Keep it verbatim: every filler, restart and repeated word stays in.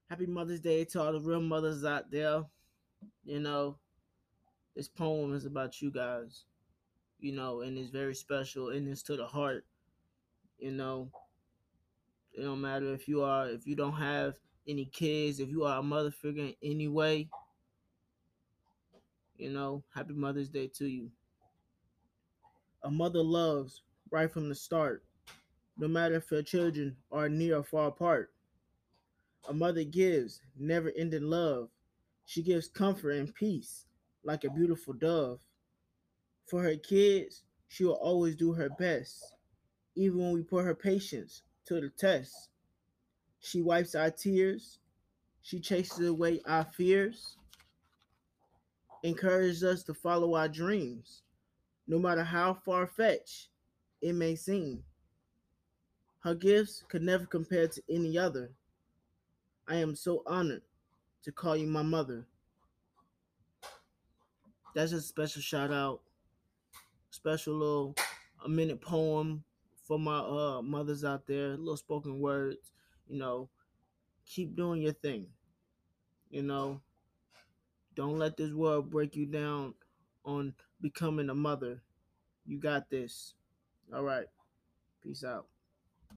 Happy Mother's Day to all the real mothers out there. You know, this poem is about you guys, you know, and it's very special and it's to the heart. You know, it don't matter if you are, if you don't have any kids, if you are a mother figure in any way, you know, happy Mother's Day to you. A mother loves right from the start, no matter if her children are near or far apart. A mother gives never ending love. She gives comfort and peace like a beautiful dove. For her kids, she will always do her best, even when we put her patience to the test. She wipes our tears, she chases away our fears, encourages us to follow our dreams, no matter how far fetched it may seem. Her gifts could never compare to any other. I am so honored to call you my mother. That's just a special shout out, special little a minute poem for my uh mothers out there, little spoken words, you know, keep doing your thing. You know, don't let this world break you down on becoming a mother. You got this. All right. Peace out.